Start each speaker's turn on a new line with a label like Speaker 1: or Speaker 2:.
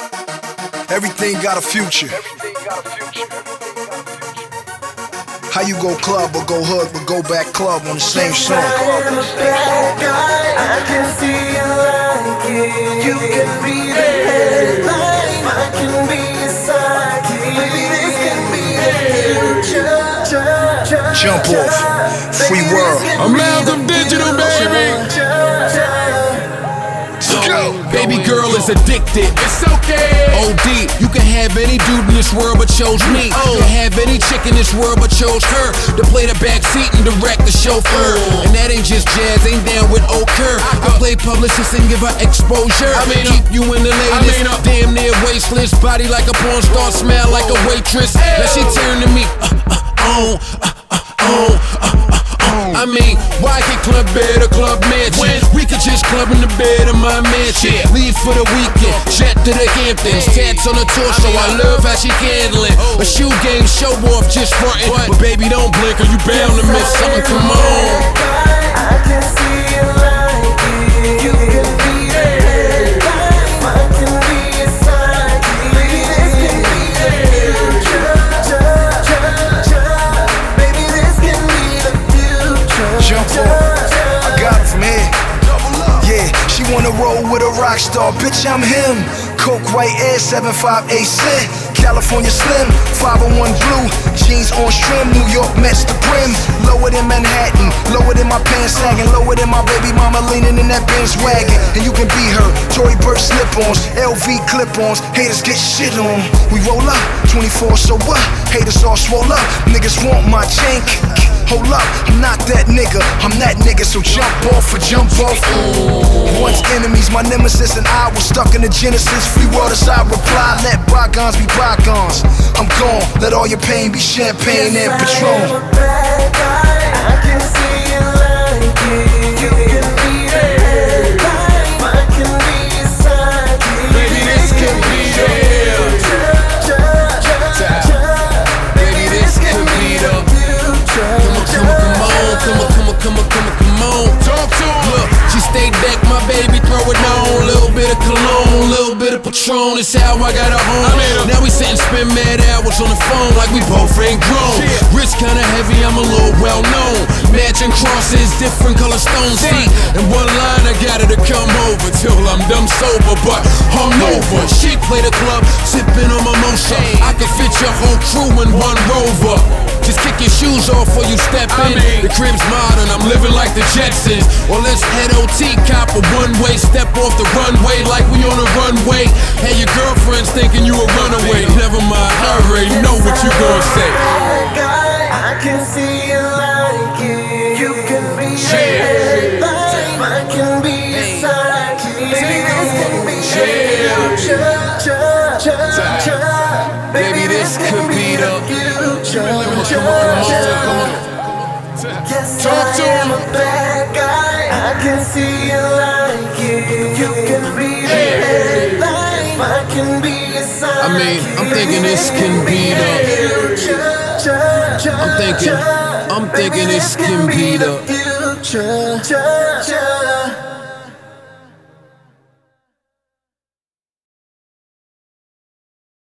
Speaker 1: Everything got a future. How you go club or go hood but go back club on the same song?
Speaker 2: I am a bad guy, I can see you like it. You can be the headline, I can be a sidekick. Maybe this can be the future.
Speaker 1: Jump off, free world.
Speaker 3: Amalgam Digital, baby. Baby girl is addicted. It's okay. OD, you can have any dude in this world but chose me. You can have any chick in this world but chose her to play the back seat and direct the chauffeur. And that ain't just jazz, ain't down with Okur. I play publicist and give her exposure. Keep you in the latest, damn near wasteless. Body like a porn star, smell like a waitress. Now she turn to me, I mean, why get club bed or club mansion? We could just club in the bed of my mansion. Leave for the weekend, jet to the Hamptons. Tats on the torso, I love how she handling. A shoe game, show off, just frontin'. But baby, don't blink or you bound to miss something, come on.
Speaker 2: I can see you like it. You can be the headline, I can be a sidekick. Baby, this can be the future. Baby, this can be the future.
Speaker 1: Jump off, I got it from here. Yeah, she wanna roll with a rock star, bitch, I'm him. Coke white air, 75 cent. California Slim, 501 blue. Jeans on trim, New York Mets the brim. Lower than Manhattan, lower than my pants sagging. Lower than my baby mama leaning in that Benz wagon. And you can be her, Tory Burch slip-ons, LV clip-ons. Haters get shit on. We roll up, 24, so what? Haters all swole up, niggas want my chain. Hold up, I'm not that nigga, I'm that nigga, so jump off or jump off. Once enemies, my nemesis and I was stuck in the Genesis. Free world as I reply, let bygones be bygones. I'm gone, let all your pain be champagne and Patron.
Speaker 2: I am a bad guy, I can see you like it. You can be the headline, I can be a sidekick.
Speaker 3: Baby, this can be the Baby, this can be the Come on. Talk to her. Look, she stayed back, my baby, throw it on. Little bit of cologne, little bit of Patron. It's how I got her home. Now we sit and spend mad hours on the phone like we both ain't grown. Wrist kinda heavy, I'm a little well known. Matching crosses, different color stones. See, in one line I got her to come over till I'm dumb sober, but hungover. She play the club, sipping on mimosa. I could fit your whole crew in one Rover. Just kick your shoes off before you step in. The crib's modern, I'm living like the Jetsons. Well, let's head OT, cop a one-way. Step off the runway like we on a runway. Hey, your girlfriend's thinking you a runaway. Never mind, I already know what you gon' say.
Speaker 2: I can see you like it. You can be the headline, I can be a sidekick. Baby, this can be
Speaker 3: Baby, this could be the
Speaker 2: Yes, I am a bad guy, I can see you like it. You can be the headline, I can be a sidekick.
Speaker 3: I mean, I'm thinking this can be the I'm thinking this can be the
Speaker 2: future.